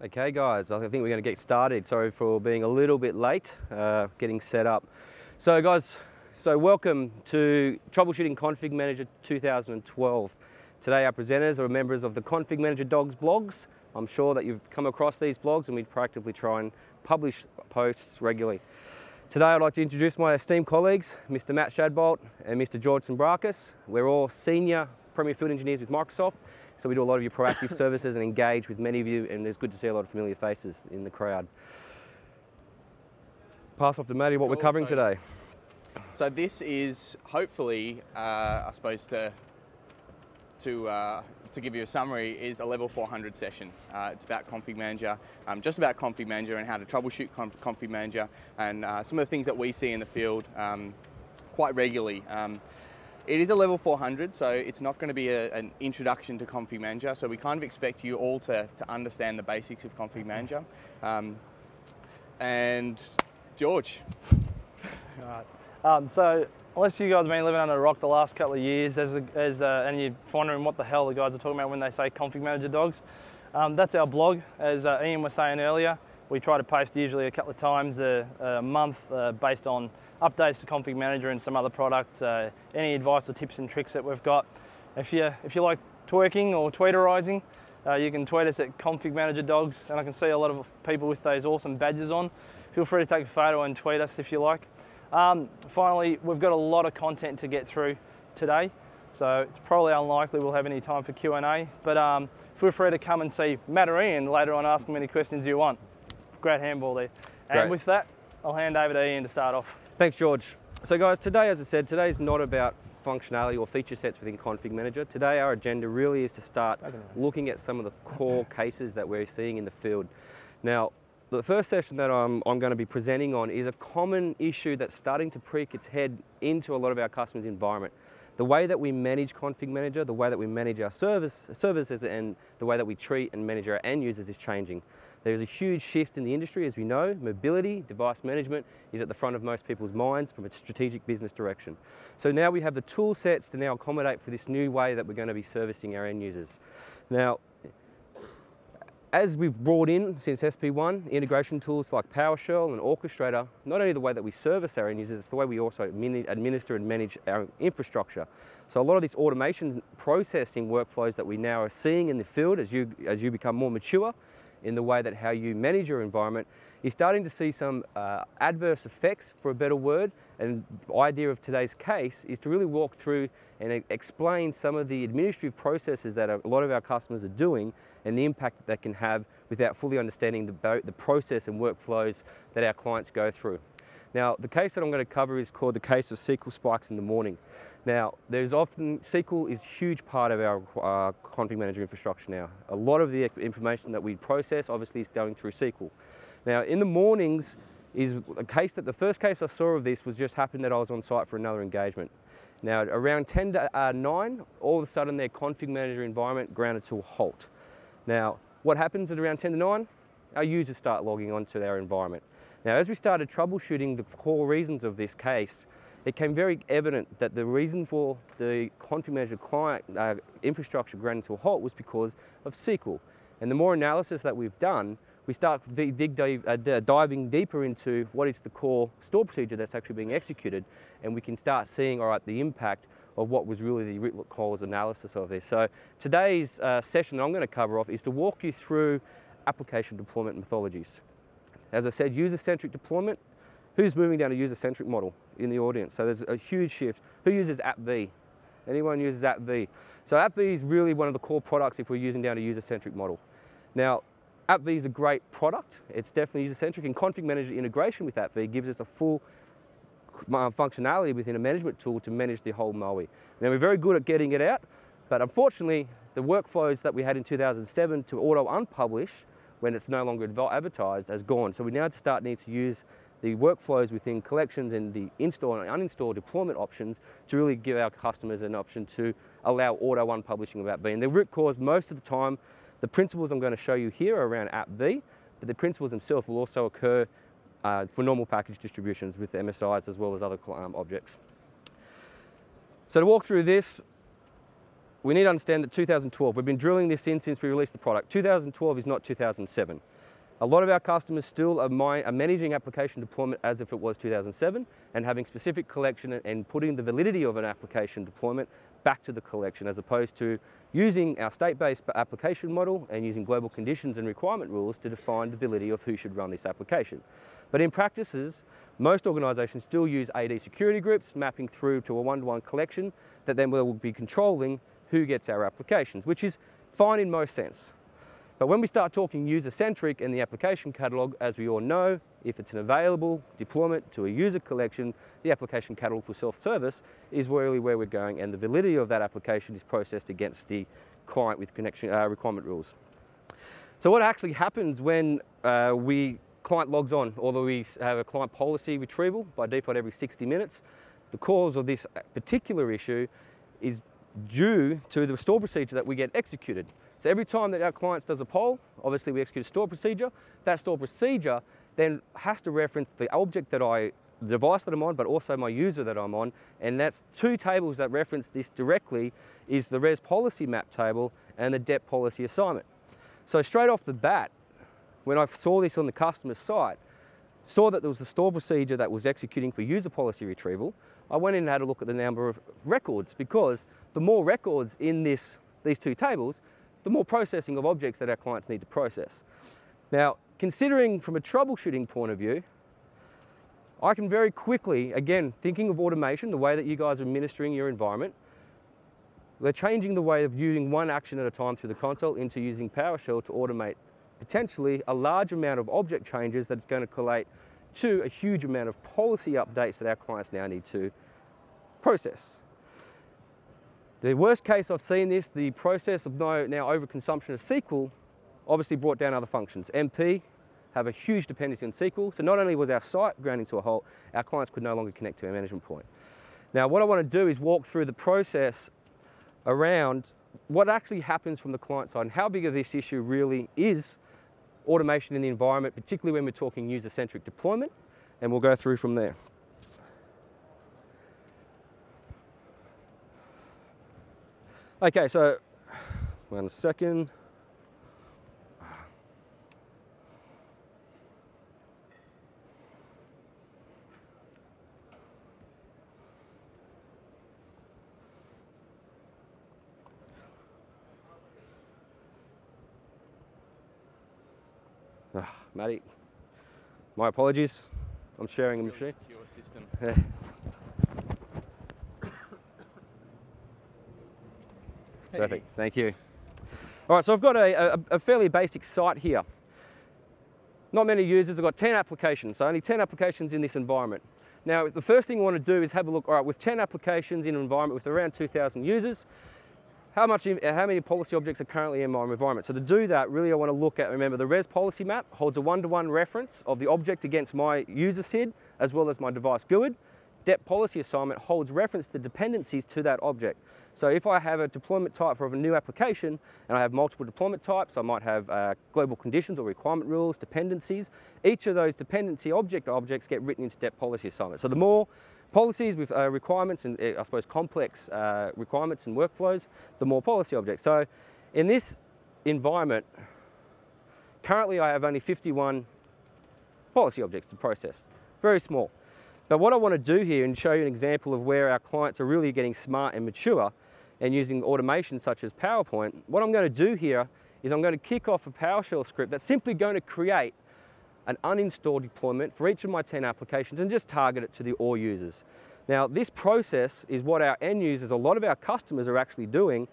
Okay guys, I think we're going to get started. Sorry for being a little bit late, getting set up. So guys, welcome to Troubleshooting Config Manager 2012. Today our presenters are members of the Config Manager Dogs blogs. I'm sure that you've come across these blogs and we proactively try and publish posts regularly. Today I'd like to introduce my esteemed colleagues, Mr. Matt Shadbolt and Mr. George Sambrakis. We're all senior Premier Field Engineers with Microsoft. So we do a lot of your proactive services and engage with many of you, and it's good to see a lot of familiar faces in the crowd. Pass off to Matty what we're covering today. So this is hopefully, I suppose to give you a summary, is a level 400 session. It's about Config Manager, just about Config Manager and how to troubleshoot Config Manager, and some of the things that we see in the field quite regularly. It is a level 400, so it's not going to be an introduction to Config Manager, so we kind of expect you all to understand the basics of Config Manager. And George. All right. So unless you guys have been living under a rock the last couple of years and you're wondering what the hell the guys are talking about when they say Config Manager Dogs, that's our blog. As Ian was saying earlier, we try to post usually a couple of times a month based on updates to Config Manager and some other products, any advice or tips and tricks that we've got. If you like twerking or tweeterizing, you can tweet us at Config Manager Dogs, and I can see a lot of people with those awesome badges on. Feel free to take a photo and tweet us if you like. Finally, we've got a lot of content to get through today, so it's probably unlikely we'll have any time for Q&A, but feel free to come and see Matt or Ian later on, ask them any questions you want. Great handball there. And Great. With that, I'll hand over to Ian to start off. Thanks, George. So guys, today, as I said, today is not about functionality or feature sets within Config Manager. Today our agenda really is to start looking at some of the core cases that we're seeing in the field. Now, the first session that I'm going to be presenting on is a common issue that's starting to prick its head into a lot of our customers' environment. The way that we manage Config Manager, the way that we manage our services, and the way that we treat and manage our end users is changing. There's a huge shift in the industry, as we know. Mobility, device management is at the front of most people's minds from a strategic business direction. So now we have the tool sets to now accommodate for this new way that we're going to be servicing our end users. Now, as we've brought in since SP1, integration tools like PowerShell and Orchestrator, not only the way that we service our end users, it's the way we also administer and manage our infrastructure. So a lot of these automation processing workflows that we now are seeing in the field as you become more mature in the way that how you manage your environment, you're starting to see some adverse effects, for a better word. And the idea of today's case is to really walk through and explain some of the administrative processes that a lot of our customers are doing and the impact that can have without fully understanding the process and workflows that our clients go through. Now, the case that I'm going to cover is called the case of SQL spikes in the morning. Now, SQL is a huge part of our Config Manager infrastructure now. A lot of the information that we process obviously is going through SQL. Now, in the mornings is a case that the first case I saw of this was just happened that I was on site for another engagement. Now, around 10 to 9, all of a sudden their Config Manager environment grounded to a halt. Now, what happens at around 10 to 9? Our users start logging onto their environment. Now, as we started troubleshooting the core reasons of this case, it became very evident that the reason for the Config Manager client infrastructure grounding to a halt was because of SQL. And the more analysis that we've done, we start diving deeper into what is the core store procedure that's actually being executed, and we can start seeing, all right, the impact of what was really the root cause analysis of this. So today's session that I'm going to cover off is to walk you through application deployment methodologies. As I said, user-centric deployment. Who's moving down a user-centric model in the audience? So there's a huge shift. Who uses AppV? Anyone uses AppV? So AppV is really one of the core products if we're using down a user-centric model. Now, AppV is a great product. It's definitely user-centric, and Config Manager integration with AppV gives us a full functionality within a management tool to manage the whole MOE. Now, we're very good at getting it out, but unfortunately, the workflows that we had in 2007 to auto-unpublish when it's no longer advertised has gone. So we now need to use the workflows within collections and the install and uninstall deployment options to really give our customers an option to allow auto-unpublishing of AppV. And the root cause, most of the time, the principles I'm going to show you here are around AppV, but the principles themselves will also occur for normal package distributions with MSIs as well as other objects. So to walk through this, we need to understand that 2012, we've been drilling this in since we released the product. 2012 is not 2007. A lot of our customers still are managing application deployment as if it was 2007 and having specific collection and putting the validity of an application deployment back to the collection, as opposed to using our state-based application model and using global conditions and requirement rules to define the validity of who should run this application. But in practices, most organisations still use AD security groups mapping through to a one-to-one collection that then will be controlling who gets our applications, which is fine in most sense. But when we start talking user-centric and the application catalogue, as we all know, if it's an available deployment to a user collection, the application catalogue for self-service is really where we're going, and the validity of that application is processed against the client with connection requirement rules. So what actually happens when client logs on, although we have a client policy retrieval by default every 60 minutes, the cause of this particular issue is due to the store procedure that we get executed. So every time that our client does a poll, obviously we execute a store procedure. That store procedure then has to reference the object the device that I'm on, but also my user that I'm on. And that's two tables that reference this directly, is the res policy map table and the DEP policy assignment. So straight off the bat, when I saw this on the customer site, saw that there was a store procedure that was executing for user policy retrieval, I went in and had a look at the number of records, because the more records in these two tables, the more processing of objects that our clients need to process. Now, considering from a troubleshooting point of view, I can very quickly, again, thinking of automation, the way that you guys are administering your environment, we're changing the way of using one action at a time through the console into using PowerShell to automate potentially a large amount of object changes that's going to collate to a huge amount of policy updates that our clients now need to process. The worst case I've seen this, the process of now overconsumption of SQL obviously brought down other functions. MP have a huge dependency on SQL, so not only was our site ground into a halt, our clients could no longer connect to our management point. Now what I want to do is walk through the process around what actually happens from the client side and how big of this issue really is automation in the environment, particularly when we're talking user-centric deployment, and we'll go through from there. Okay, so 1 second. Matty, my apologies. I'm sharing a machine. Secure system. Perfect, thank you. All right, so I've got a fairly basic site here. Not many users, I've got 10 applications, so only 10 applications in this environment. Now, the first thing I want to do is have a look, all right, with 10 applications in an environment with around 2,000 users, how many policy objects are currently in my environment? So to do that, really I want to look at, remember, the res policy map holds a one-to-one reference of the object against my user SID, as well as my device GUID. DEP policy assignment holds reference to dependencies to that object. So if I have a deployment type for a new application and I have multiple deployment types, I might have global conditions or requirement rules, dependencies. Each of those dependency objects get written into DEP policy assignment. So the more policies with requirements and I suppose complex requirements and workflows, the more policy objects. So in this environment, currently I have only 51 policy objects to process, very small. But what I want to do here and show you an example of where our clients are really getting smart and mature and using automation such as PowerPoint, what I'm going to do here is I'm going to kick off a PowerShell script that's simply going to create an uninstall deployment for each of my 10 applications and just target it to the all users. Now this process is what our end users, a lot of our customers are actually doing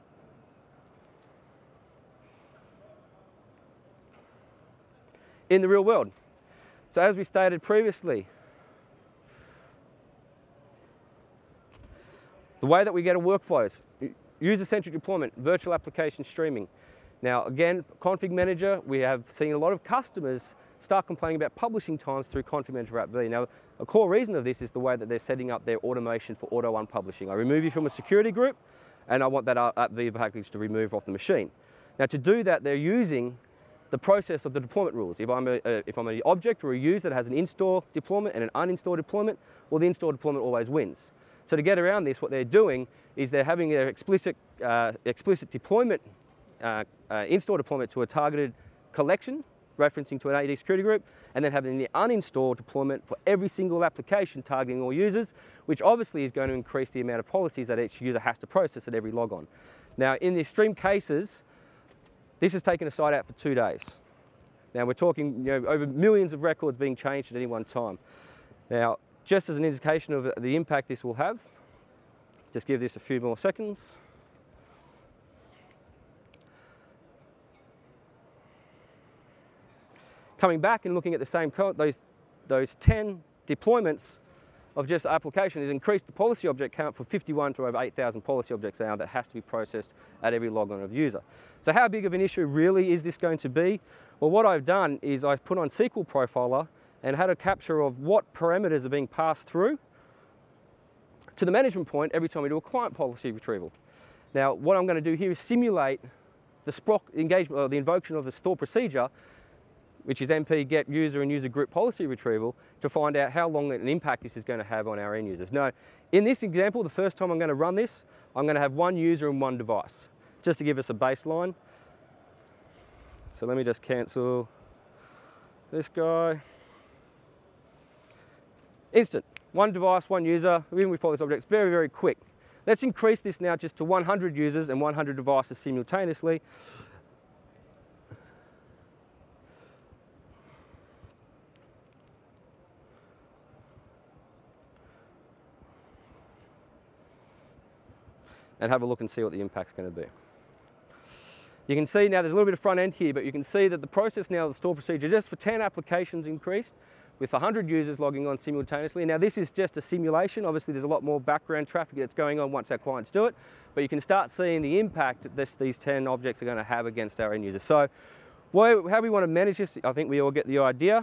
in the real world. So as we stated previously, the way that we get a workflow is user-centric deployment, virtual application streaming. Now again, Config Manager, we have seen a lot of customers start complaining about publishing times through Config Manager App V. Now a core reason of this is the way that they're setting up their automation for auto unpublishing. I remove you from a security group and I want that App V package to remove off the machine. Now to do that, they're using the process of the deployment rules. If I'm an object or a user that has an install deployment and an uninstall deployment, well the install deployment always wins. So to get around this, what they're doing is they're having their explicit deployment, install deployment to a targeted collection referencing to an AD security group, and then having the uninstall deployment for every single application targeting all users, which obviously is going to increase the amount of policies that each user has to process at every logon. Now, in the extreme cases, this has taken a site out for 2 days. Now, we're talking over millions of records being changed at any one time. Now, just as an indication of the impact this will have, just give this a few more seconds. Coming back and looking at the same code, those 10 deployments of just the application has increased the policy object count from 51 to over 8,000 policy objects now that has to be processed at every logon of user. So how big of an issue really is this going to be? Well, what I've done is I've put on SQL Profiler and had a capture of what parameters are being passed through to the management point every time we do a client policy retrieval. Now, what I'm going to do here is simulate the Sprock engagement, or the invocation of the store procedure, which is MP get user and user group policy retrieval, to find out how long an impact this is going to have on our end users. Now, in this example, the first time I'm going to run this, I'm going to have one user and one device, just to give us a baseline. So let me just cancel this guy. Instant, one device, one user, even with policy objects, very, very quick. Let's increase this now just to 100 users and 100 devices simultaneously. And have a look and see what the impact's going to be. You can see now there's a little bit of front end here, but you can see that the process now of the store procedure just for 10 applications increased with 100 users logging on simultaneously. Now this is just a simulation. Obviously there's a lot more background traffic that's going on once our clients do it, but you can start seeing the impact that these 10 objects are going to have against our end users. So how we want to manage this, I think we all get the idea.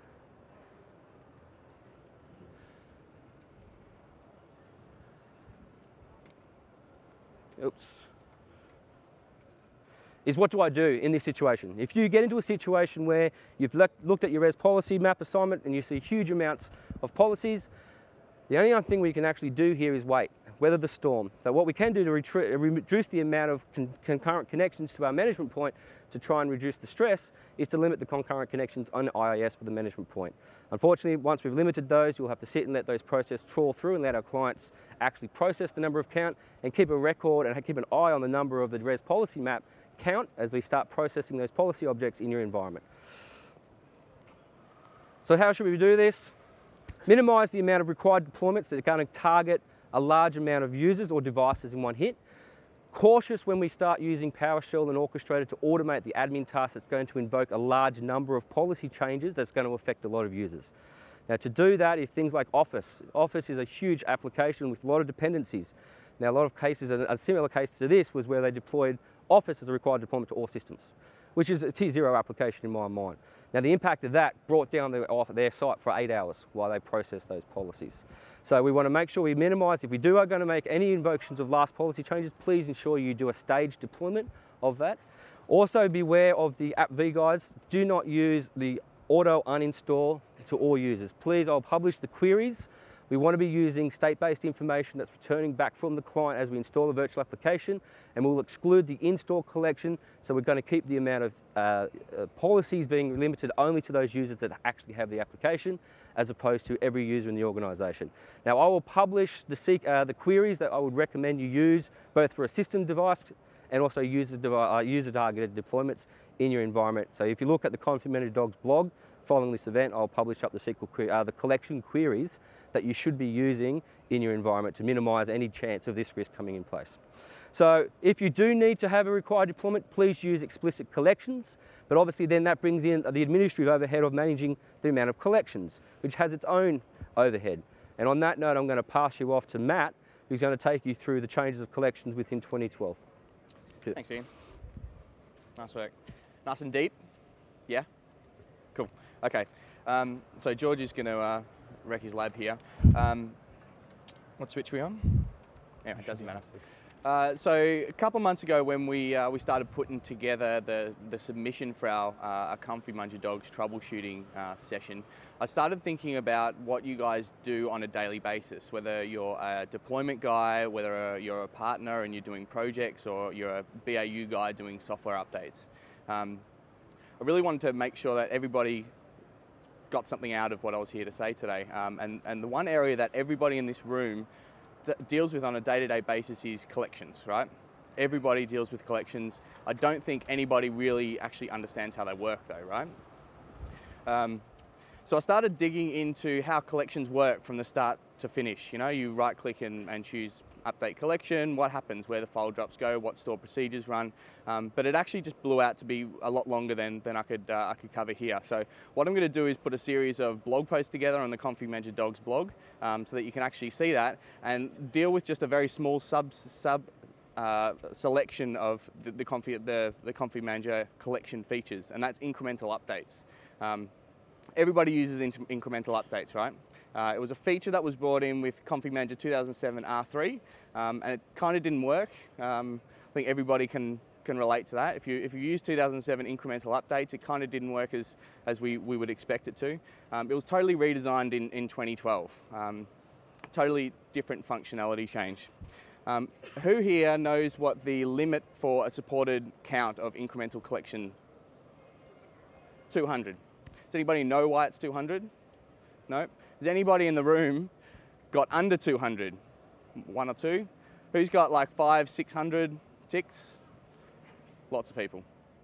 Is what do I do in this situation? If you get into a situation where you've looked at your res policy map assignment and you see huge amounts of policies, the only other thing we can actually do here is wait, weather the storm. So what we can do to reduce the amount of concurrent connections to our management point to try and reduce the stress is to limit the concurrent connections on IIS for the management point. Unfortunately, once we've limited those, you'll have to sit and let those processes trawl through and let our clients actually process the number of count and keep a record and keep an eye on the number of the res policy map count as we start processing those policy objects in your environment. So how should we do this? Minimize the amount of required deployments that are going to target a large amount of users or devices in one hit. Cautious when we start using PowerShell and Orchestrator to automate the admin task that's going to invoke a large number of policy changes that's going to affect a lot of users. Now to do that is things like Office. Office is a huge application with a lot of dependencies. Now a lot of cases, a similar case to this was where they deployed Office as a required deployment to all systems, which is a T0 application in my mind. Now the impact of that brought down their site for 8 hours while they processed those policies. So we want to make sure we minimize, if we are going to make any invocations of last policy changes, please ensure you do a staged deployment of that. Also beware of the app V guys. Do not use the auto uninstall to all users. Please, I'll publish the queries. We want to be using state-based information that's returning back from the client as we install a virtual application, and we'll exclude the install collection, so we're going to keep the amount of policies being limited only to those users that actually have the application, as opposed to every user in the organization. Now I will publish the queries that I would recommend you use, both for a system device and also user-targeted deployments in your environment. So if you look at the Config Manager Dogs blog, following this event, I'll publish up the collection queries that you should be using in your environment to minimize any chance of this risk coming in place. So if you do need to have a required deployment, please use explicit collections, but obviously then that brings in the administrative overhead of managing the amount of collections, which has its own overhead. And on that note, I'm going to pass you off to Matt, who's going to take you through the changes of collections within 2012. Thanks, Ian. Nice work. Nice and deep? Yeah? Cool. Okay. So George is going to wreck his lab here. What switch are we on? Yeah, it doesn't matter. So a couple of months ago when we started putting together the submission for our Config Manager Dogs troubleshooting session, I started thinking about what you guys do on a daily basis, whether you're a deployment guy, whether you're a partner and you're doing projects, or you're a BAU guy doing software updates. I really wanted to make sure that everybody got something out of what I was here to say today. And the one area that everybody in this room deals with on a day-to-day basis is collections, right? Everybody deals with collections. I don't think anybody really actually understands how they work though, right? So I started digging into how collections work from the start to finish. You know, you right-click and choose update collection, what happens, where the file drops go, what stored procedures run. But it actually just blew out to be a lot longer than I could cover here. So what I'm going to do is put a series of blog posts together on the Config Manager Dogs blog so that you can actually see that and deal with just a very small selection of the Config Manager collection features, and that's incremental updates. Everybody uses incremental updates, right? It was a feature that was brought in with Config Manager 2007 R3, and it kind of didn't work. I think everybody can relate to that. If you use 2007 incremental updates, it kind of didn't work as we would expect it to. It was totally redesigned in 2012. Totally different functionality change. Who here knows what the limit for a supported count of incremental collection? 200. Does anybody know why it's 200? No? Has anybody in the room got under 200? One or two? Who's got like 500, 600 ticks? Lots of people.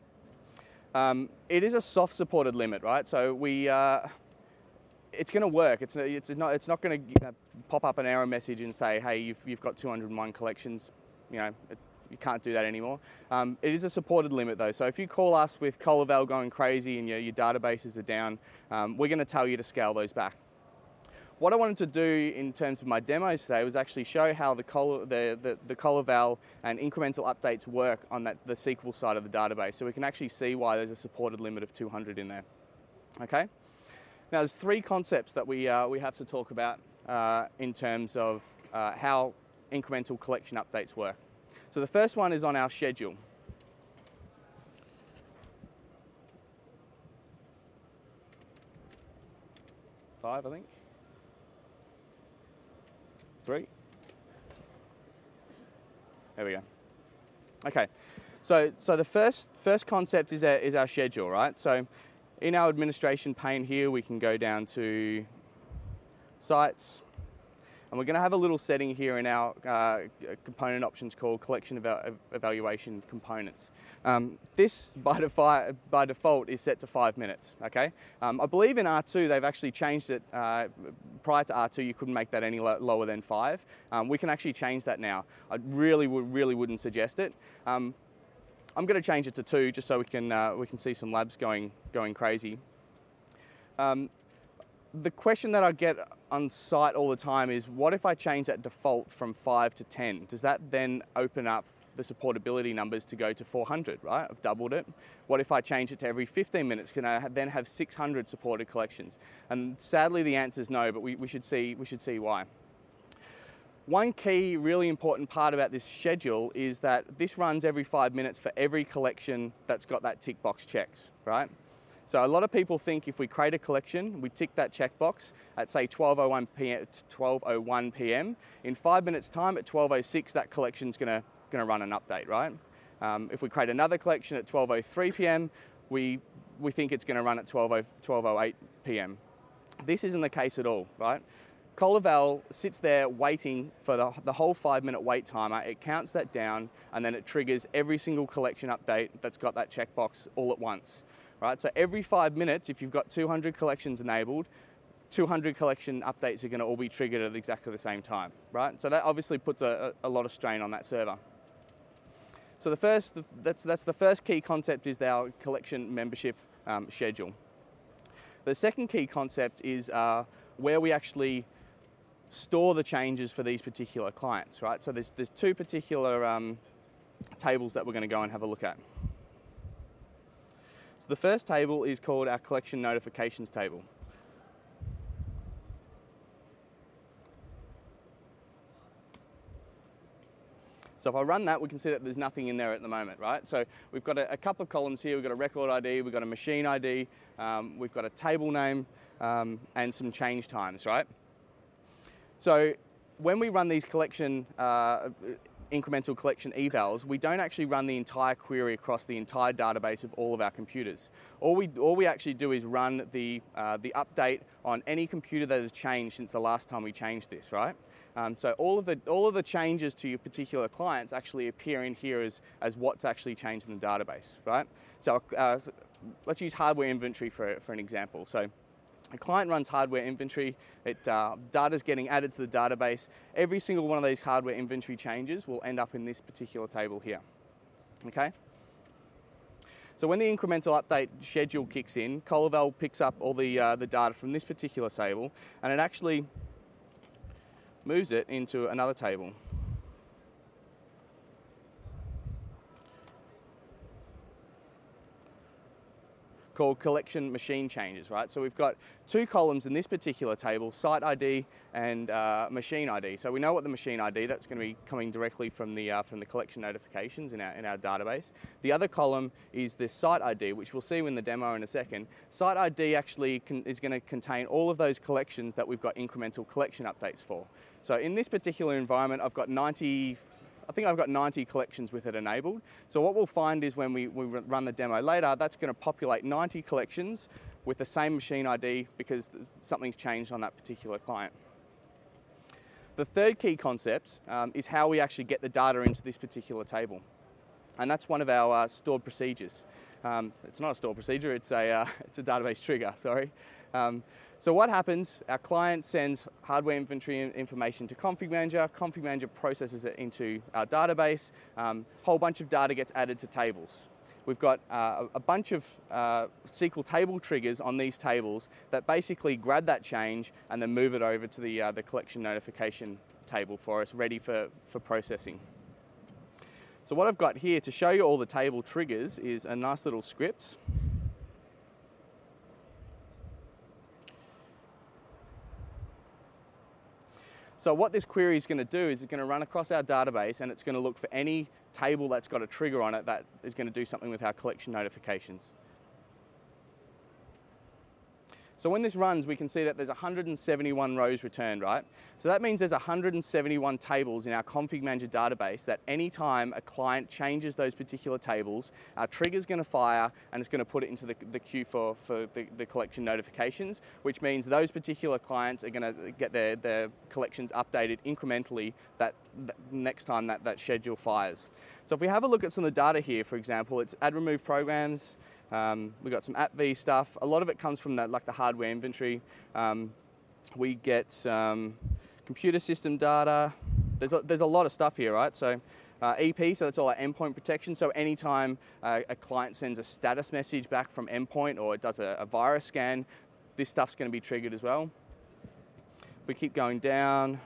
It is a soft supported limit, right? So it's going to work. It's not going to pop up an error message and say, hey, you've got 201 collections. You know, you can't do that anymore. It is a supported limit though. So if you call us with Colaval going crazy and your databases are down, we're going to tell you to scale those back. What I wanted to do in terms of my demos today was actually show how the Colaval and incremental updates work on the SQL side of the database, so we can actually see why there's a supported limit of 200 in there. Okay. Now there's three concepts that we have to talk about in terms of how incremental collection updates work. So the first one is on our schedule. Five, I think. 3. There we go. Okay, so the first concept is our schedule, right? So in our administration pane here, we can go down to sites, and we're going to have a little setting here in our component options called collection evaluation components. This by default is set to 5 minutes. Okay, I believe in R2 they've actually changed it. Prior to R2, you couldn't make that any lower than 5. We can actually change that now. I really wouldn't suggest it. I'm going to change it to 2 just so we can see some labs going crazy. The question that I get on site all the time is, what if I change that default from 5 to 10? Does that then open up the supportability numbers to go to 400, right? I've doubled it. What if I change it to every 15 minutes? Can I then have 600 supported collections? And sadly, the answer is no, but we should see why. One key, really important part about this schedule is that this runs every 5 minutes for every collection that's got that tick box checked, right? So a lot of people think if we create a collection, we tick that checkbox at say 12:01 p.m. In 5 minutes time at 12:06, that collection's going to run an update, right? If we create another collection at 12:03 p.m., we think it's going to run at 12:08 p.m. This isn't the case at all, right? Colaval sits there waiting for the whole 5 minute wait timer. It counts that down, and then it triggers every single collection update that's got that checkbox all at once. Right, so every 5 minutes, if you've got 200 collections enabled, 200 collection updates are going to all be triggered at exactly the same time, right? So that obviously puts a lot of strain on that server. So that's the first key concept is our collection membership schedule. The second key concept is where we actually store the changes for these particular clients, right? So there's 2 particular tables that we're going to go and have a look at. So the first table is called our collection notifications table. So if I run that, we can see that there's nothing in there at the moment, right? So we've got a couple of columns here. We've got a record ID, we've got a machine ID, we've got a table name, and some change times, right? So when we run these collection incremental collection evals, we don't actually run the entire query across the entire database of all of our computers. All we actually do is run the update on any computer that has changed since the last time we changed this, right? So all of the changes to your particular clients actually appear in here as what's actually changed in the database, right? So let's use hardware inventory for an example. So a client runs hardware inventory, data's getting added to the database. Every single one of these hardware inventory changes will end up in this particular table here, okay? So when the incremental update schedule kicks in, Colaval picks up all the data from this particular table, and it actually moves it into another table. Called collection machine changes, right? So we've got two columns in this particular table, site ID and machine ID. So we know what the machine ID, that's going to be coming directly from the collection notifications in our database. The other column is the site ID, which we'll see in the demo in a second. Site ID actually is going to contain all of those collections that we've got incremental collection updates for. So in this particular environment, I've got 90 collections with it enabled. So what we'll find is when we run the demo later, that's going to populate 90 collections with the same machine ID because something's changed on that particular client. The third key concept is how we actually get the data into this particular table. And that's one of our stored procedures. It's not a stored procedure, it's a database trigger, sorry. So what happens, our client sends hardware inventory information to Config Manager. Config Manager processes it into our database. Whole bunch of data gets added to tables. We've got a bunch of SQL table triggers on these tables that basically grab that change and then move it over to the collection notification table for us, ready for processing. So what I've got here to show you all the table triggers is a nice little script. So what this query is going to do is it's going to run across our database and it's going to look for any table that's got a trigger on it that is going to do something with our collection notifications. So when this runs, we can see that there's 171 rows returned, right? So that means there's 171 tables in our Config Manager database that anytime a client changes those particular tables, our trigger's going to fire and it's going to put it into the queue for the collection notifications, which means those particular clients are going to get their collections updated incrementally that next time that schedule fires. So if we have a look at some of the data here, for example, it's add remove programs. We've got some AppV stuff. A lot of it comes from the hardware inventory. We get computer system data. There's a lot of stuff here, right? So EP, so that's all our endpoint protection. So anytime a client sends a status message back from endpoint or it does a virus scan, this stuff's going to be triggered as well. If we keep going down,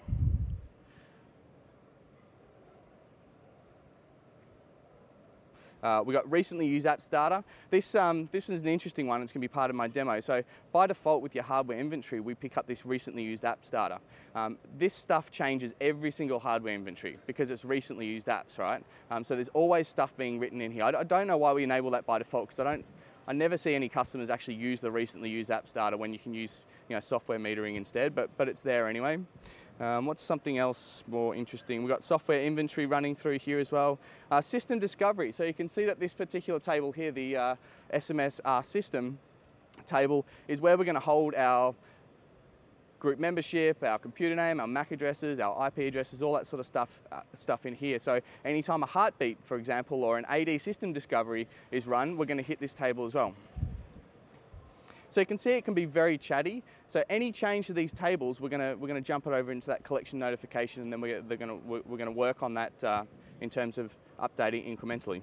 we got recently used apps data. This is an interesting one. It's going to be part of my demo. So by default with your hardware inventory, we pick up this recently used apps data. This stuff changes every single hardware inventory because it's recently used apps, right? So there's always stuff being written in here. I don't know why we enable that by default because I never see any customers actually use the recently used apps data when you can use software metering instead, but it's there anyway. What's something else more interesting? We've got software inventory running through here as well. System discovery. So you can see that this particular table here, the SMSR system table, is where we're going to hold our group membership, our computer name, our MAC addresses, our IP addresses, all that sort of stuff in here. So anytime a heartbeat, for example, or an AD system discovery is run, we're going to hit this table as well. So you can see it can be very chatty. So any change to these tables, we're going to jump it over into that collection notification, and then we're going to work on that in terms of updating incrementally.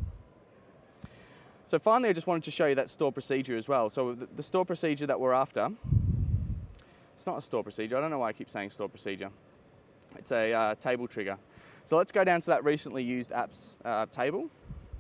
So finally, I just wanted to show you that store procedure as well. So the store procedure that we're after, it's not a store procedure. I don't know why I keep saying store procedure. It's a table trigger. So let's go down to that recently used apps table.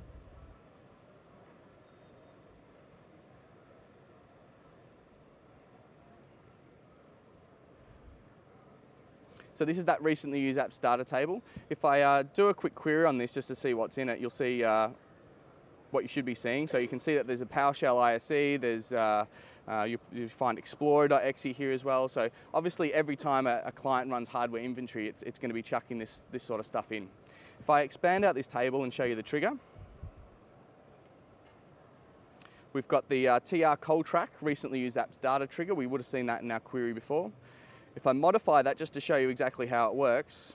So this is that recently used apps data table. If I do a quick query on this just to see what's in it, you'll see what you should be seeing. So you can see that there's a PowerShell ISE, there's You find explorer.exe here as well. So obviously every time a client runs hardware inventory, it's going to be chucking this sort of stuff in. If I expand out this table and show you the trigger, we've got the TR Coltrack recently used apps data trigger. We would have seen that in our query before. If I modify that just to show you exactly how it works,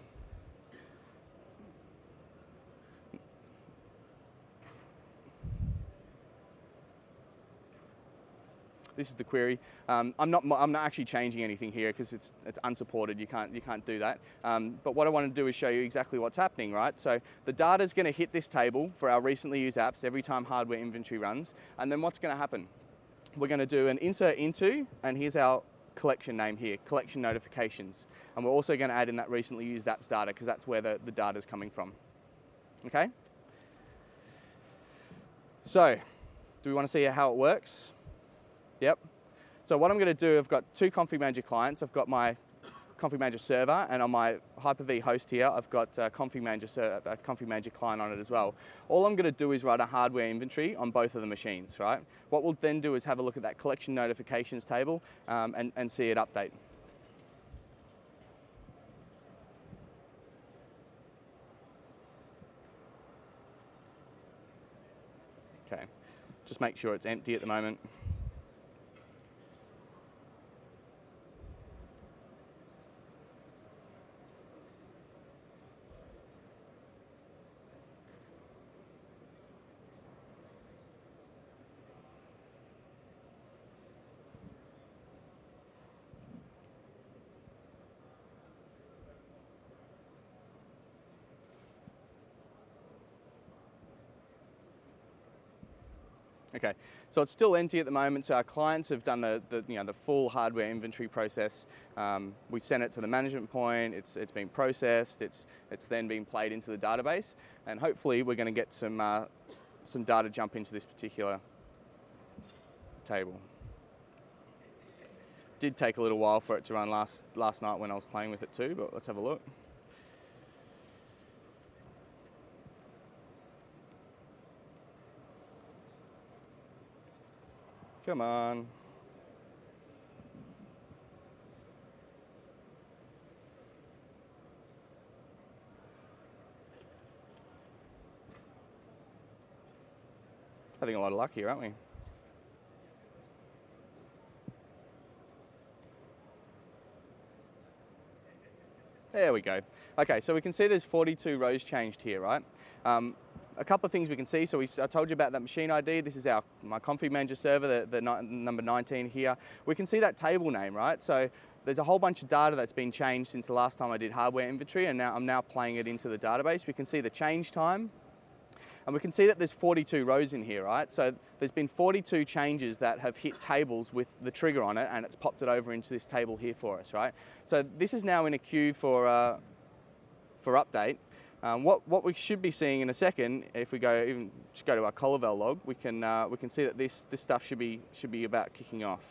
this is the query. I'm not actually changing anything here because it's unsupported. You can't do that. But what I want to do is show you exactly what's happening, right? So the data is going to hit this table for our recently used apps every time hardware inventory runs. And then what's going to happen? We're going to do an insert into, and here's our collection name here, collection notifications. And we're also going to add in that recently used apps data because that's where the data is coming from. Okay? So, do we want to see how it works? Yep. So what I'm going to do, I've got two Config Manager clients. I've got my Config Manager server, and on my Hyper-V host here, I've got a Config Manager client on it as well. All I'm going to do is run a hardware inventory on both of the machines, right? What we'll then do is have a look at that collection notifications table and see it update. Okay, just make sure it's empty at the moment. Okay, so it's still empty at the moment. So our clients have done the full hardware inventory process. We sent it to the management point. It's been processed. It's then being played into the database, and hopefully we're going to get some data jump into this particular table. Did take a little while for it to run last night when I was playing with it too, but let's have a look. Come on. Having a lot of luck here, aren't we? There we go. Okay, so we can see there's 42 rows changed here, right? A couple of things we can see. So I told you about that machine ID. This is my Config Manager server, the number 19 here. We can see that table name, right? So there's a whole bunch of data that's been changed since the last time I did hardware inventory, and now I'm playing it into the database. We can see the change time, and we can see that there's 42 rows in here, right? So there's been 42 changes that have hit tables with the trigger on it, and it's popped it over into this table here for us, right? So this is now in a queue for update. What we should be seeing in a second, if we just go to our Colavel log, we can see that this stuff should be about kicking off.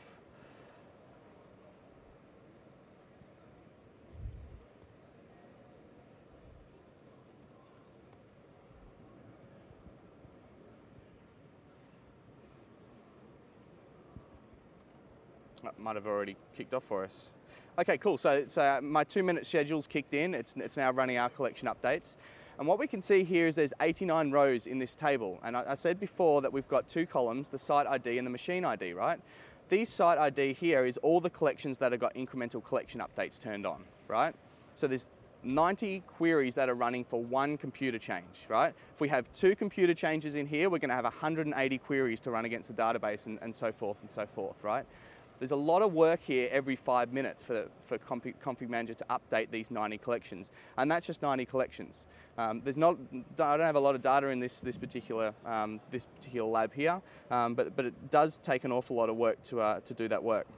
That might have already kicked off for us. Okay, cool. So my 2-minute schedule's kicked in. It's now running our collection updates. And what we can see here is there's 89 rows in this table. And I said before that we've got two columns, the site ID and the machine ID, right? These site ID here is all the collections that have got incremental collection updates turned on, right? So there's 90 queries that are running for one computer change, right? If we have 2 computer changes in here, we're going to have 180 queries to run against the database and so forth, right? There's a lot of work here every 5 minutes for Config Manager to update these 90 collections, and that's just 90 collections. I don't have a lot of data in this particular lab here, but it does take an awful lot of work to do that work.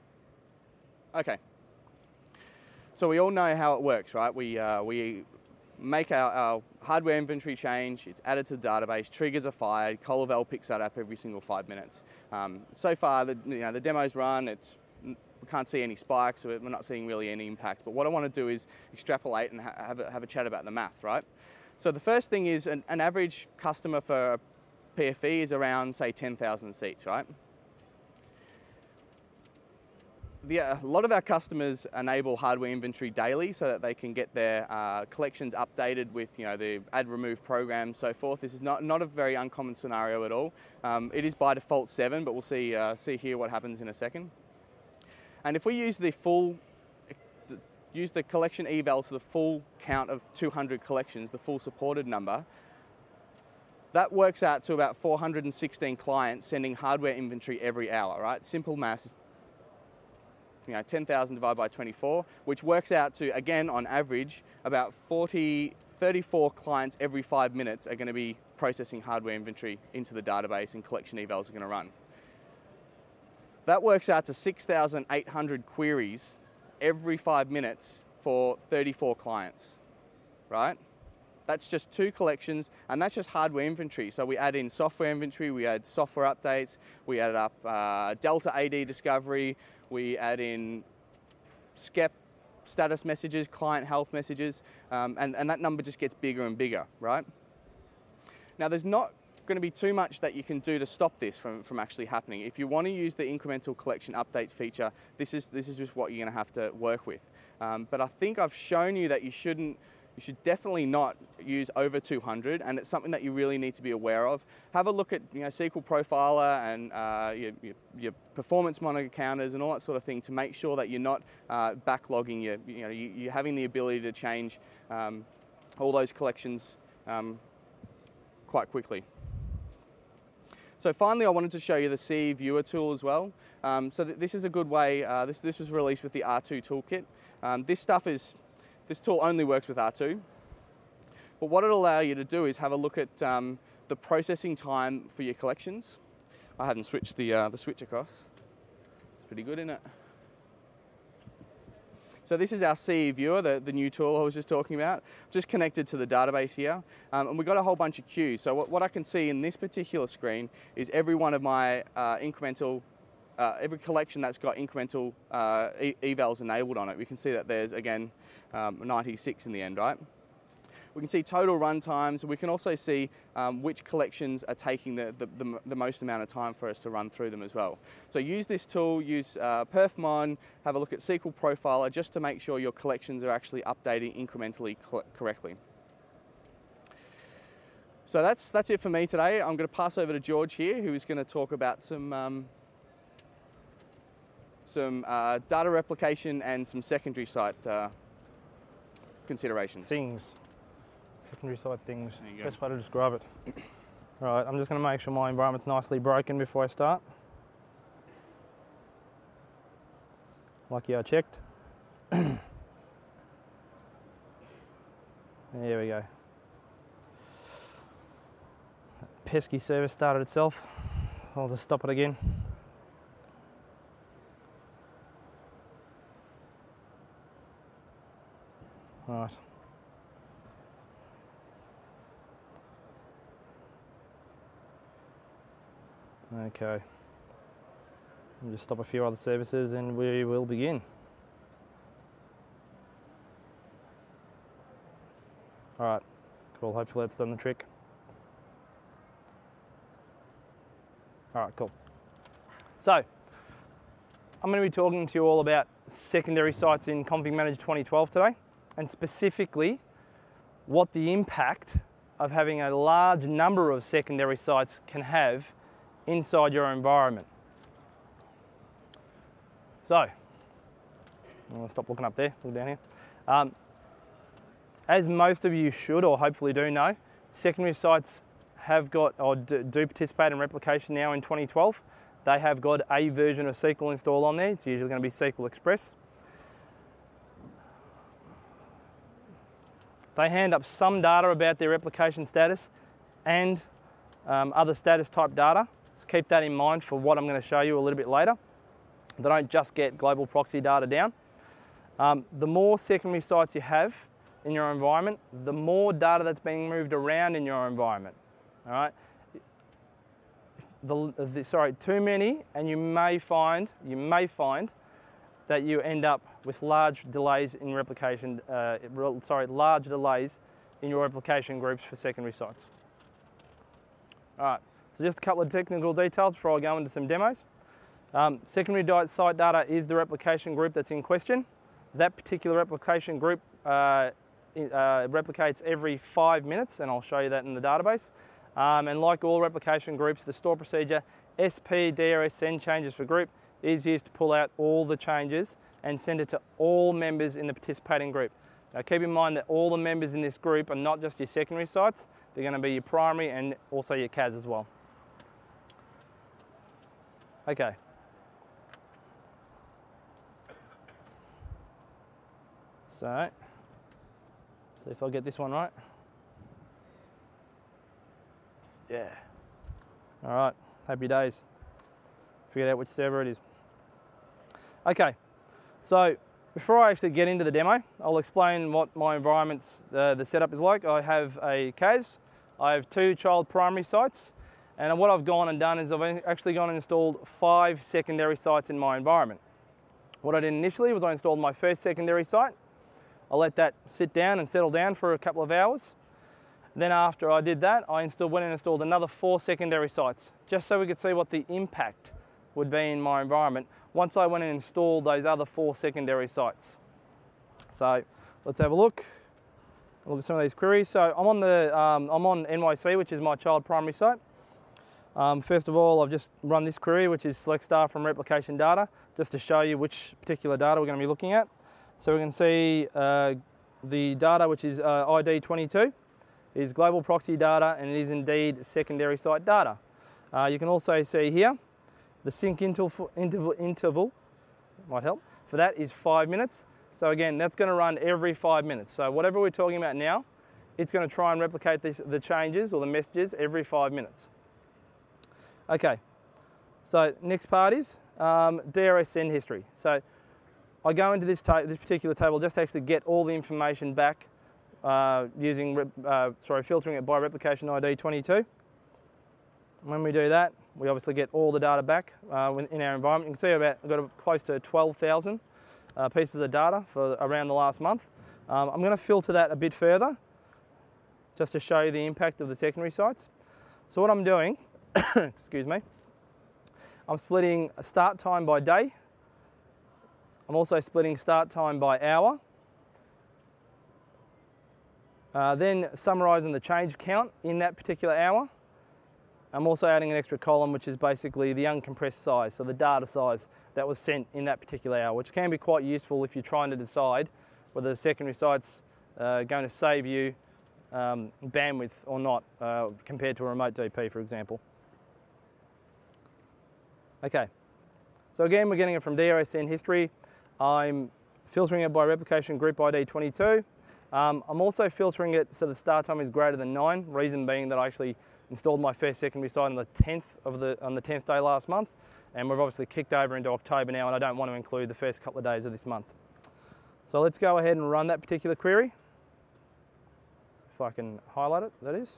Okay, so we all know how it works, right? We make our hardware inventory change, it's added to the database, triggers are fired, Colavel picks that up every single 5 minutes. So far, the demo's run, we can't see any spikes, so we're not seeing really any impact. But what I want to do is extrapolate and have a chat about the math, right? So the first thing is an average customer for PFE is around, say, 10,000 seats, right? A lot of our customers enable hardware inventory daily so that they can get their collections updated with the add remove program, so forth. This is not a very uncommon scenario at all. It is by default 7, but we'll see here what happens in a second. And if we use the collection eval to the full count of 200 collections, the full supported number, that works out to about 416 clients sending hardware inventory every hour, right? Simple maths. 10,000 divided by 24, which works out to, again, on average, about 34 clients every 5 minutes are going to be processing hardware inventory into the database, and collection evals are going to run. That works out to 6,800 queries every 5 minutes for 34 clients, right? That's just 2 collections, and that's just hardware inventory. So we add in software inventory, we add software updates, we add up Delta AD discovery, we add in SCEP status messages, client health messages, and that number just gets bigger and bigger, right? Now, there's not going to be too much that you can do to stop this from actually happening. If you want to use the incremental collection updates feature, this is just what you're going to have to work with. But I think I've shown you that you should definitely not use over 200, and it's something that you really need to be aware of. Have a look at SQL Profiler and your performance monitor counters and all that sort of thing to make sure that you're not backlogging. You're having the ability to change all those collections quite quickly. So finally, I wanted to show you the CE Viewer tool as well. This is a good way. This was released with the R2 toolkit. This tool only works with R2, but what it'll allow you to do is have a look at the processing time for your collections. I haven't switched the switch across. It's pretty good, isn't it? So this is our CE Viewer, the new tool I was just talking about, just connected to the database here. And we've got a whole bunch of queues. So what I can see in this particular screen is every one of my every collection that's got incremental evals enabled on it. We can see that there's, again, 96 in the end, right? We can see total run times. We can also see which collections are taking the most amount of time for us to run through them as well. So use this tool, use perfmon, have a look at SQL Profiler just to make sure your collections are actually updating incrementally correctly. So that's it for me today. I'm going to pass over to George here, who is going to talk about some data replication and some secondary site considerations. Secondary site things. Best way to describe it. All right, I'm just going to make sure my environment's nicely broken before I start. Lucky I checked. There we go. That pesky service started itself. I'll just stop it again. All right. Okay. I'll just stop a few other services and we will begin. All right, cool. Hopefully that's done the trick. All right, cool. So, I'm going to be talking to you all about secondary sites in Config Manager 2012 today, and specifically what the impact of having a large number of secondary sites can have inside your environment. So, I'm going to stop looking up there, look down here. As most of you should or hopefully do know, secondary sites have got or do participate in replication now in 2012. They have got a version of SQL installed on there. It's usually going to be SQL Express. They hand up some data about their replication status and other status type data. So keep that in mind for what I'm going to show you a little bit later. They don't just get global proxy data down. The more secondary sites you have, in your environment, the more data that's being moved around in your environment. All right. Too many, and you may find that you end up with large delays in replication. Large delays in your replication groups for secondary sites. All right. So just a couple of technical details before I go into some demos. Secondary site data is the replication group that's in question. That particular replication group replicates every 5 minutes, and I'll show you that in the database. And like all replication groups, the store procedure SP-DRS-send changes for group is used to pull out all the changes and send it to all members in the participating group. Now keep in mind that all the members in this group are not just your secondary sites, they're going to be your primary and also your CAS as well. Okay. So, see if I get this one right. Yeah. All right, happy days. Figured out which server it is. Okay, so before I actually get into the demo, I'll explain what my environment's, the setup is like. I have a CAS, I have 2 child primary sites, and what I've gone and done is I've actually gone and installed 5 secondary sites in my environment. What I did initially was I installed my first secondary site. I let that sit down and settle down for a couple of hours. Then after I did that, I went and installed another 4 secondary sites, just so we could see what the impact would be in my environment once I went and installed those other 4 secondary sites. So let's have a look at some of these queries. So I'm on NYC, which is my child primary site. First of all, I've just run this query, which is select star from replication data, just to show you which particular data we're going to be looking at. So we can see the data, which is ID 22. Is global proxy data, and it is indeed secondary site data. You can also see here the sync interval might help. For that is 5 minutes. So again, that's going to run every 5 minutes. So whatever we're talking about now, it's going to try and replicate the changes or the messages every 5 minutes. Okay, so next part is DRS send history. So I go into this particular table just to actually get all the information back filtering it by replication ID 22. When we do that, we obviously get all the data back in our environment. You can see I've got close to 12,000 pieces of data for around the last month. I'm going to filter that a bit further just to show you the impact of the secondary sites. So what I'm doing, excuse me, I'm splitting start time by day. I'm also splitting start time by hour. Then summarising the change count in that particular hour. I'm also adding an extra column, which is basically the uncompressed size, so the data size that was sent in that particular hour, which can be quite useful if you're trying to decide whether the secondary site's going to save you bandwidth or not compared to a remote DP, for example. Okay, so again, we're getting it from DRS send history. I'm filtering it by replication group ID 22. I'm also filtering it so the start time is greater than 9, reason being that I actually installed my first secondary site on the 10th day last month, and we've obviously kicked over into October now, and I don't want to include the first couple of days of this month. So let's go ahead and run that particular query. If I can highlight it, that is.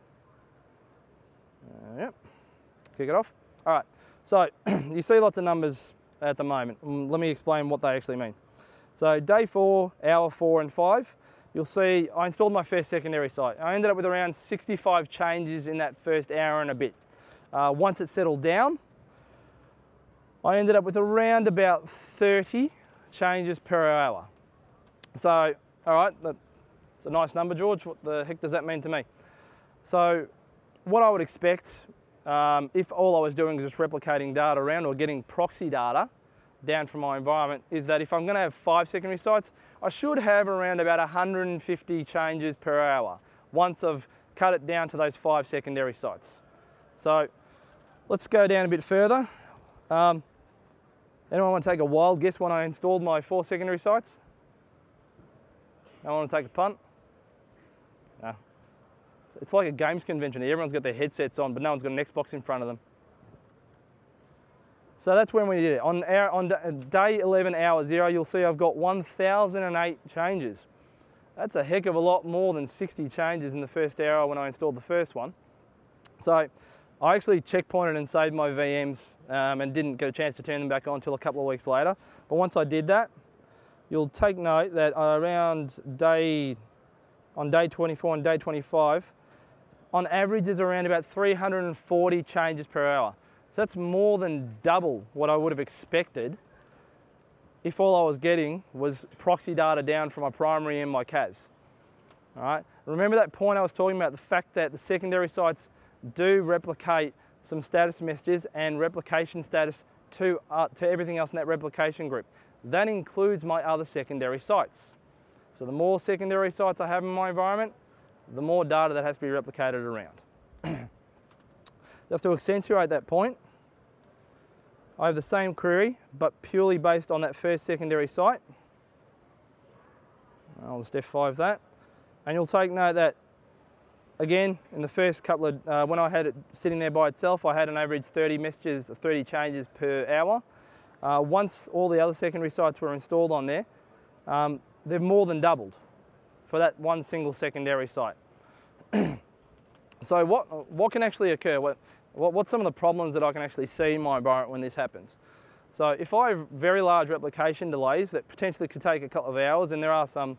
Yep, kick it off. All right, so you see lots of numbers at the moment. Let me explain what they actually mean. So day 4, hour 4 and 5, you'll see I installed my first secondary site. I ended up with around 65 changes in that first hour and a bit. Once it settled down, I ended up with around about 30 changes per hour. So, all right, that's a nice number, George. What the heck does that mean to me? So what I would expect, if all I was doing was just replicating data around or getting proxy data down from my environment, is that if I'm going to have 5 secondary sites, I should have around about 150 changes per hour once I've cut it down to those 5 secondary sites. So let's go down a bit further. Anyone want to take a wild guess when I installed my 4 secondary sites? I want to take a punt? No. It's like a games convention. Everyone's got their headsets on, but no one's got an Xbox in front of them. So that's when we did it. On day 11, hour 0, you'll see I've got 1,008 changes. That's a heck of a lot more than 60 changes in the first hour when I installed the first one. So I actually checkpointed and saved my VMs and didn't get a chance to turn them back on until a couple of weeks later. But once I did that, you'll take note that on day 24 and day 25, on average is around about 340 changes per hour. So that's more than double what I would have expected if all I was getting was proxy data down from my primary and my CAS. All right. Remember that point I was talking about, the fact that the secondary sites do replicate some status messages and replication status to everything else in that replication group. That includes my other secondary sites. So the more secondary sites I have in my environment, the more data that has to be replicated around. Just to accentuate that point, I have the same query, but purely based on that first secondary site. I'll just F5 that. And you'll take note that, again, in the first couple of, when I had it sitting there by itself, I had an average 30 messages, 30 changes per hour. Once all the other secondary sites were installed on there, they've more than doubled for that one single secondary site. So what can actually occur? What's some of the problems that I can actually see in my environment when this happens? So if I have very large replication delays that potentially could take a couple of hours, and there are some,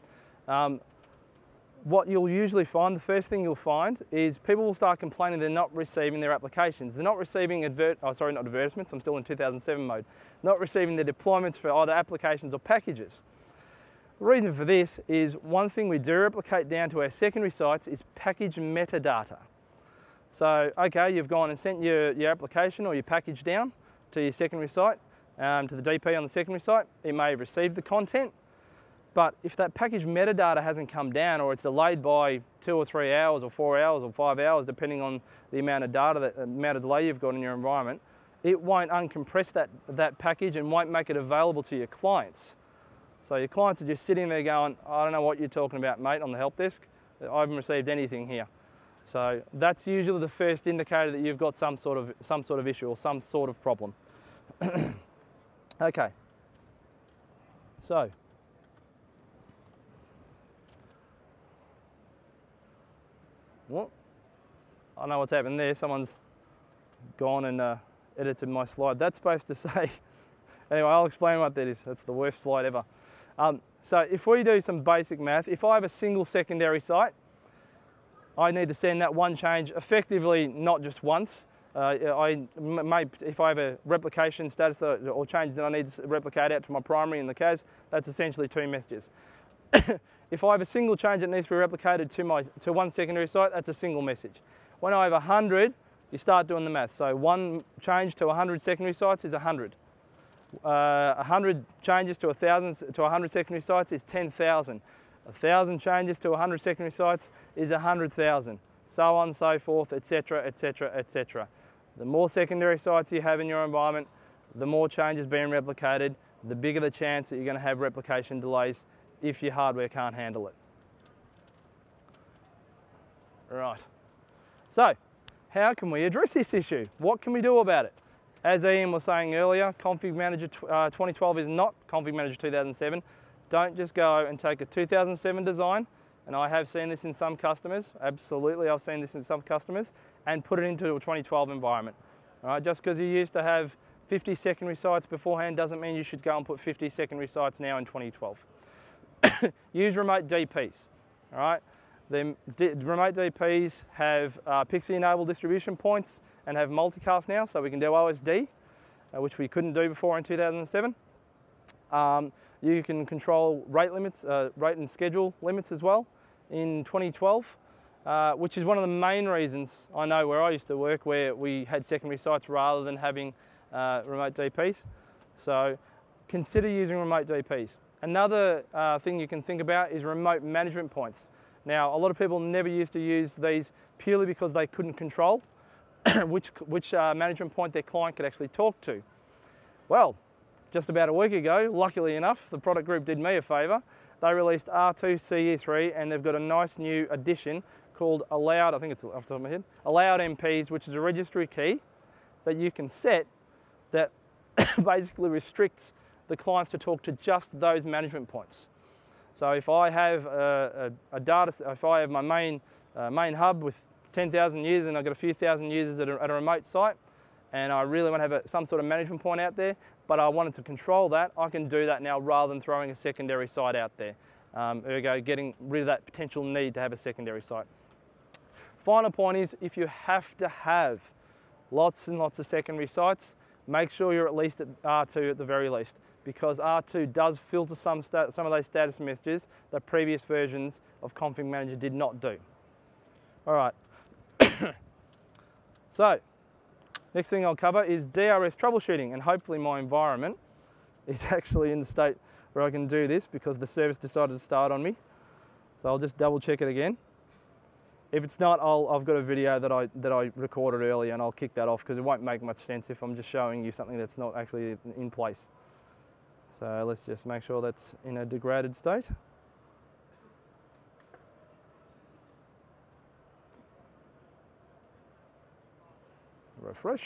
what you'll usually find, the first thing you'll find is people will start complaining they're not receiving their applications. They're not receiving not advertisements, I'm still in 2007 mode. Not receiving the deployments for either applications or packages. The reason for this is one thing we do replicate down to our secondary sites is package metadata. So, okay, you've gone and sent your application or your package down to your secondary site, to the DP on the secondary site. It may have received the content, but if that package metadata hasn't come down, or it's delayed by 2 or 3 hours or 4 hours or 5 hours, depending on the amount of data, amount of delay you've got in your environment, it won't uncompress that package and won't make it available to your clients. So your clients are just sitting there going, I don't know what you're talking about, mate, on the help desk. I haven't received anything here. So that's usually the first indicator that you've got some sort of issue or some sort of problem. Okay. So well, I know what's happened there. Someone's gone and edited my slide. That's supposed to say, anyway, I'll explain what that is. That's the worst slide ever. So if we do some basic math, if I have a single secondary site, I need to send that one change effectively, not just once. If I have a replication status or change that I need to replicate out to my primary in the CAS, that's essentially 2 messages. If I have a single change that needs to be replicated to one secondary site, that's a single message. When I have 100, you start doing the math. So one change to 100 secondary sites is 100. 100 changes to 1,000 to 100 secondary sites is 10,000. 1,000 changes to 100 secondary sites is 100,000. So on and so forth, etc., etc., etc. The more secondary sites you have in your environment, the more changes being replicated, the bigger the chance that you're going to have replication delays if your hardware can't handle it. Right. So, how can we address this issue? What can we do about it? As Ian was saying earlier, Config Manager 2012 is not Config Manager 2007. Don't just go and take a 2007 design, and I have seen this in some customers, absolutely I've seen this in some customers, and put it into a 2012 environment. All right, just because you used to have 50 secondary sites beforehand doesn't mean you should go and put 50 secondary sites now in 2012. Use remote DPs, all right? The remote DPs have PXE-enabled distribution points and have multicast now, so we can do OSD, which we couldn't do before in 2007. You can control rate limits, rate and schedule limits as well in 2012, which is one of the main reasons I know where I used to work, where we had secondary sites rather than having remote DPs. So consider using remote DPs. Another thing you can think about is remote management points. Now, a lot of people never used to use these purely because they couldn't control which management point their client could actually talk to. Well, just about a week ago, luckily enough, the product group did me a favour. They released R2CE3, and they've got a nice new addition called Allowed, I think it's off the top of my head, Allowed MPs, which is a registry key that you can set that basically restricts the clients to talk to just those management points. So if I have if I have my main hub with 10,000 users and I've got a few thousand users at a remote site, and I really want to have some sort of management point out there, but I wanted to control that, I can do that now rather than throwing a secondary site out there. Ergo, getting rid of that potential need to have a secondary site. Final point is, if you have to have lots and lots of secondary sites, make sure you're at least at R2 at the very least, because R2 does filter some of those status messages that previous versions of Config Manager did not do. All right. So, next thing I'll cover is DRS troubleshooting, and hopefully my environment is actually in the state where I can do this because the service decided to start on me. So I'll just double check it again. If it's not, I've got a video that I recorded earlier, and I'll kick that off because it won't make much sense if I'm just showing you something that's not actually in place. So let's just make sure that's in a degraded state. Refresh.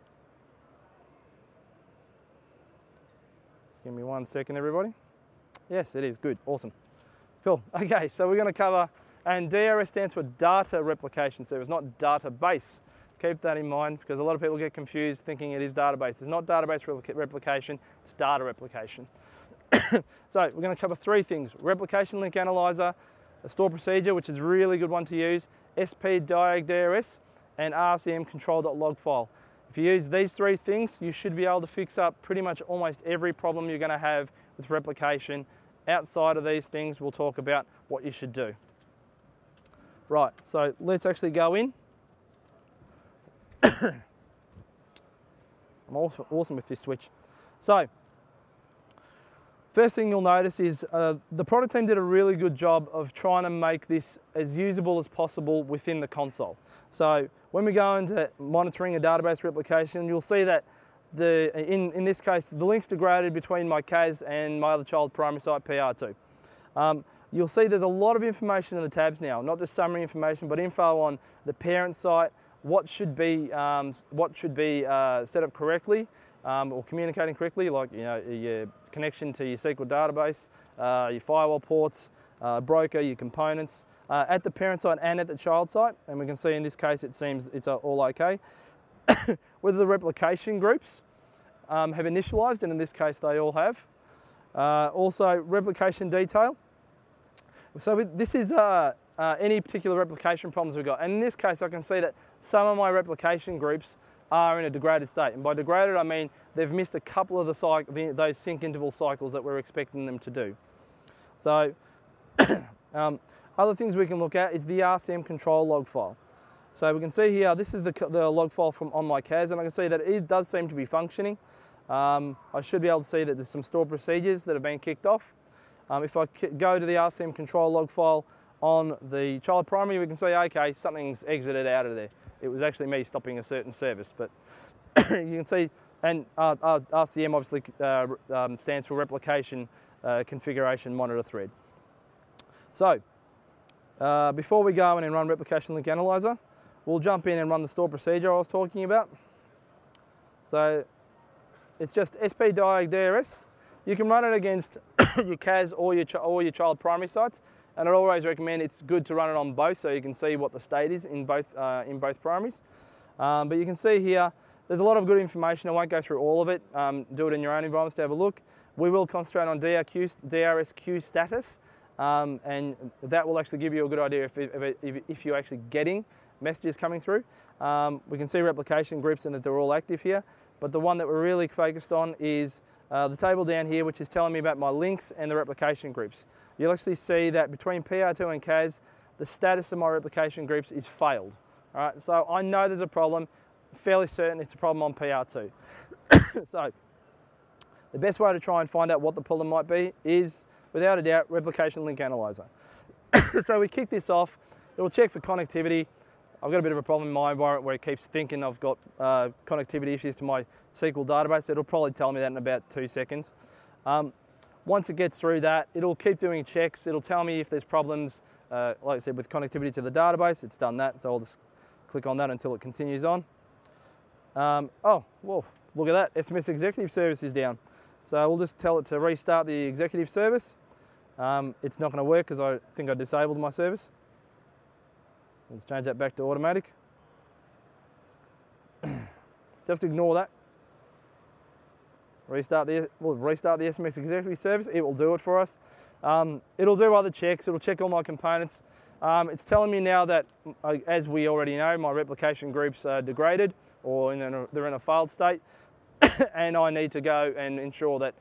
Just give me 1 second, everybody. Yes, it is good, awesome. Cool, okay, so we're gonna cover, and DRS stands for Data Replication Service, not database. Keep that in mind because a lot of people get confused thinking it is database. It's not database replication, it's data replication. So we're going to cover 3 things: replication link analyzer, a store procedure, which is a really good one to use, SP diag DRS, and RCM control.log file. If you use these 3 things, you should be able to fix up pretty much almost every problem you're going to have with replication. Outside of these things, we'll talk about what you should do. Right, so let's actually go in. I'm awesome with this switch. So, first thing you'll notice is the product team did a really good job of trying to make this as usable as possible within the console. So when we go into monitoring a database replication, you'll see that in this case, the link's degraded between my CAS and my other child primary site, PR2. You'll see there's a lot of information in the tabs now, not just summary information, but info on the parent site, what should be set up correctly or communicating correctly, like your connection to your SQL database, your firewall ports, broker, your components at the parent site and at the child site. And we can see in this case it seems it's all okay. Whether the replication groups have initialized, and in this case they all have. Also replication detail. So this is any particular replication problems we've got. And in this case, I can see that some of my replication groups are in a degraded state. And by degraded, I mean they've missed a couple of those sync interval cycles that we're expecting them to do. So other things we can look at is the RCM control log file. So we can see here, this is the log file from on my CAS, and I can see that it does seem to be functioning. I should be able to see that there's some stored procedures that have been kicked off. If I go to the RCM control log file on the child primary, we can see, okay, something's exited out of there. It was actually me stopping a certain service, but you can see, and RCM obviously stands for Replication Configuration Monitor Thread. So, before we go in and run Replication Link Analyzer, we'll jump in and run the store procedure I was talking about. So, it's just SP diag DRS. You can run it against your CAS or your child primary sites, and I'd always recommend it's good to run it on both so you can see what the state is in both primaries. But you can see here, there's a lot of good information. I won't go through all of it. Do it in your own environments to have a look. We will concentrate on DRS queue status, and that will actually give you a good idea if you're actually getting messages coming through. We can see replication groups and that they're all active here, but the one that we're really focused on is the table down here, which is telling me about my links and the replication groups. You'll actually see that between PR2 and CAS, the status of my replication groups is failed. All right, so I know there's a problem, fairly certain it's a problem on PR2. So the best way to try and find out what the problem might be is, without a doubt, Replication Link Analyzer. So we kick this off, it'll check for connectivity. I've got a bit of a problem in my environment where it keeps thinking I've got connectivity issues to my SQL database. It'll probably tell me that in about 2 seconds. Once it gets through that, it'll keep doing checks. It'll tell me if there's problems, like I said, with connectivity to the database. It's done that, so I'll just click on that until it continues on. Oh, whoa, look at that. SMS Executive Service is down. So we'll just tell it to restart the executive service. it's not going to work because I think I disabled my service. Let's change that back to automatic. Just ignore that. Restart the SMX Executive service. It will do it for us. It'll do other checks. It'll check all my components. It's telling me now that, as we already know, my replication groups are degraded or they're in a failed state, and I need to go and ensure that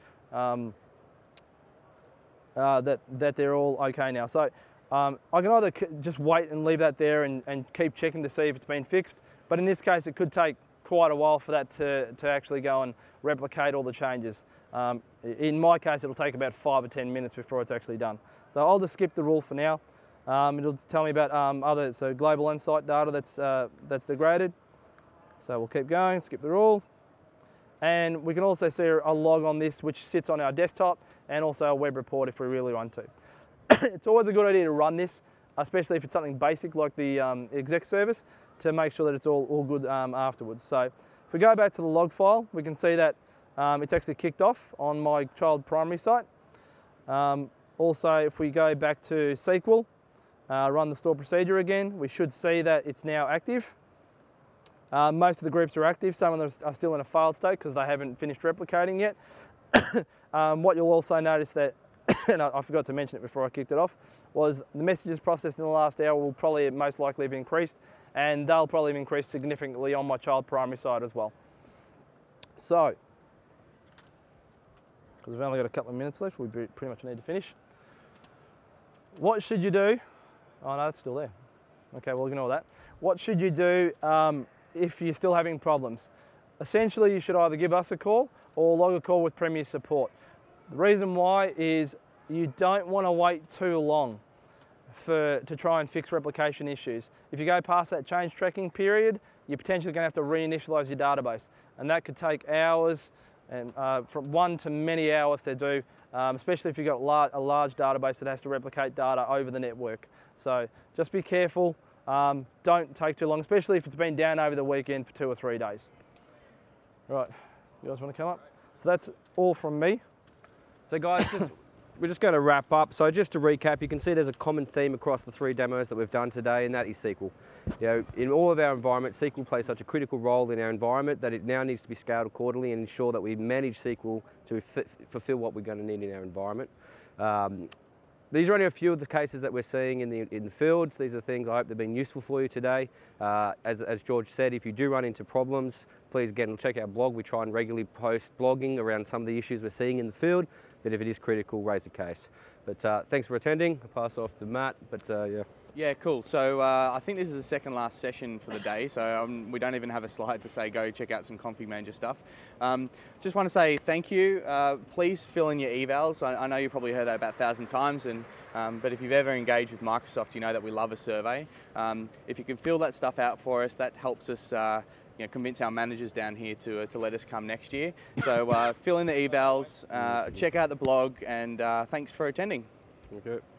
that they're all okay now. So I can either just wait and leave that there and keep checking to see if it's been fixed, but in this case it could take quite a while for that to actually go and replicate all the changes. In my case, it'll take about 5 or 10 minutes before it's actually done. So I'll just skip the rule for now. It'll tell me about so global and site data that's degraded. So we'll keep going, skip the rule. And we can also see a log on this which sits on our desktop and also a web report if we really want to. It's always a good idea to run this, especially if it's something basic like the exec service, to make sure that it's all good afterwards. So if we go back to the log file, we can see that it's actually kicked off on my child primary site. Also, if we go back to SQL, run the store procedure again, we should see that it's now active. Most of the groups are active. Some of them are still in a failed state because they haven't finished replicating yet. What you'll also notice that, and I forgot to mention it before I kicked it off, was the messages processed in the last hour will probably most likely have increased, and they'll probably have increased significantly on my child primary side as well. So, because we've only got a couple of minutes left, we pretty much need to finish. What should you do? Oh no, it's still there. Okay, we'll ignore that. What should you do if you're still having problems? Essentially, you should either give us a call or log a call with Premier Support. The reason why is you don't want to wait too long to try and fix replication issues. If you go past that change tracking period, you're potentially going to have to reinitialize your database, and that could take hours, and from 1 to many hours to do, especially if you've got a large database that has to replicate data over the network. So just be careful. Don't take too long, especially if it's been down over the weekend for 2 or 3 days. Right, you guys want to come up? So that's all from me. So guys, we're just going to wrap up. So just to recap, you can see there's a common theme across the 3 demos that we've done today, and that is SQL. You know, in all of our environments, SQL plays such a critical role in our environment that it now needs to be scaled accordingly and ensure that we manage SQL to fulfill what we're going to need in our environment. These are only a few of the cases that we're seeing in the fields. These are things I hope they've been useful for you today. As George said, if you do run into problems, please again check our blog. We try and regularly post blogging around some of the issues we're seeing in the field. But if it is critical, raise a case. But thanks for attending. I'll pass off to Matt. But yeah. Yeah, cool. So I think this is the second last session for the day, so we don't even have a slide to say go check out some Config Manager stuff. Just want to say thank you. Please fill in your evals. I know you probably heard that about 1,000 times, but if you've ever engaged with Microsoft, you know that we love a survey. If you can fill that stuff out for us, that helps us convince our managers down here to let us come next year. So fill in the evals, check out the blog, and thanks for attending. Okay.